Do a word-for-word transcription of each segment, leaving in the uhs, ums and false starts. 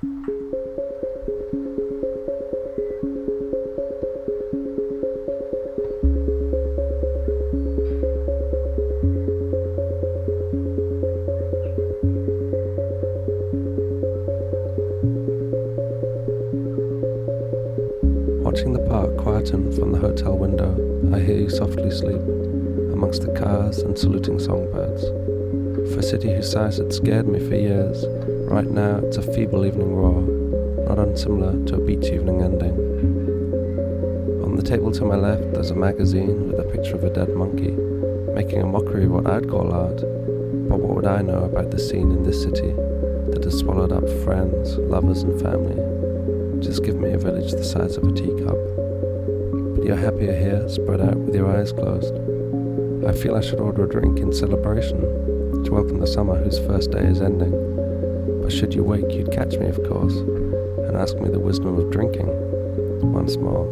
Watching the park quieten from the hotel window, I hear you softly sleep, amongst the cars and saluting songbirds. For a city whose size had scared me for years, right now it's a feeble evening roar, not unsimilar to a beach evening ending. On the table to my left there's a magazine with a picture of a dead monkey, making a mockery of what I'd call art. But what would I know about the scene in this city that has swallowed up friends, lovers and family? Just give me a village the size of a teacup. But you're happier here, spread out with your eyes closed. I feel I should order a drink in celebration to welcome the summer whose first day is ending. But should you wake, you'd catch me, of course, and ask me the wisdom of drinking once more.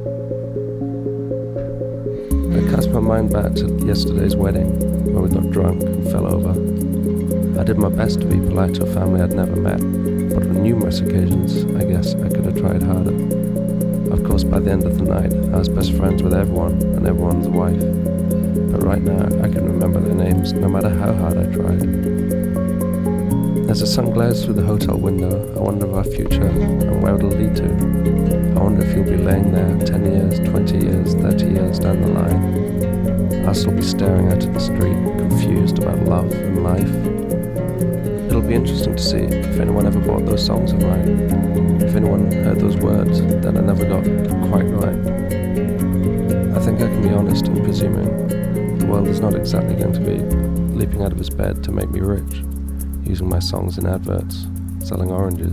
I cast my mind back to yesterday's wedding, where we got drunk and fell over. I did my best to be polite to a family I'd never met, but on numerous occasions, I guess I could have tried harder. Of course, by the end of the night, I was best friends with everyone and everyone's wife. But right now, I can remember their names no matter how hard I tried. As the sun glares through the hotel window, I wonder of our future and where it'll lead to. I wonder if you'll be laying there ten years, twenty years, thirty years down the line. I'll still be staring out at the street, confused about love and life. It'll be interesting to see if anyone ever bought those songs of mine, if anyone heard those words that I never got quite right. I think I can be honest in presuming the world is not exactly going to be leaping out of his bed to make me rich, using my songs in adverts, selling oranges.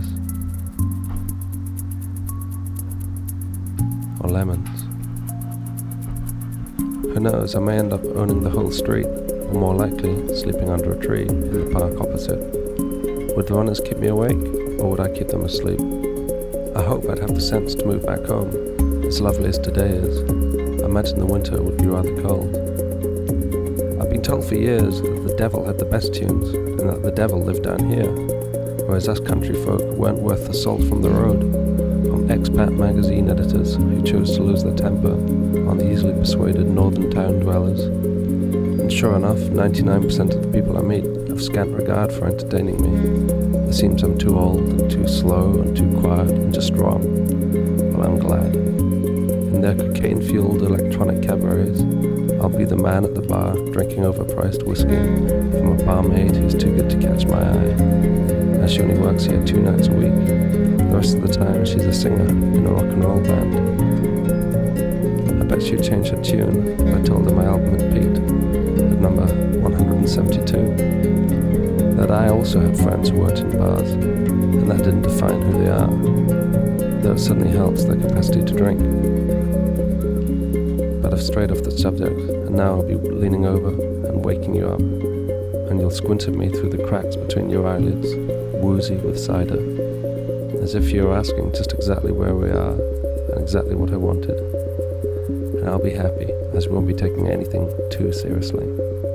Or lemons. Who knows, I may end up owning the whole street, or more likely, sleeping under a tree in the park opposite. Would the runners keep me awake, or would I keep them asleep? I hope I'd have the sense to move back home, as lovely as today is. I imagine the winter would be rather cold. I've been told for years that the devil had the best tunes, and that the devil lived down here, whereas us country folk weren't worth the salt from the road, from expat magazine editors who chose to lose their temper on the easily persuaded northern town dwellers. And sure enough, ninety-nine percent of the people I meet have scant regard for entertaining me. It seems I'm too old and too slow and too quiet and just wrong. Well, I'm glad. In their cocaine-fueled electronic cabarets, I'll be the man at the bar drinking overpriced whiskey from a barmaid who's too good to catch my eye. As she only works here two nights a week, the rest of the time she's a singer in a rock and roll band. I bet she'd change her tune if I told her my album had peaked at number one hundred seventy-two. That I also had friends who worked in bars, and that didn't define who they are, though it certainly helps their capacity to drink. But I've strayed off the subject, and now I'll be leaning over and waking you up, and you'll squint at me through the cracks between your eyelids, woozy with cider, as if you were asking just exactly where we are, and exactly what I wanted. And I'll be happy, as we won't be taking anything too seriously.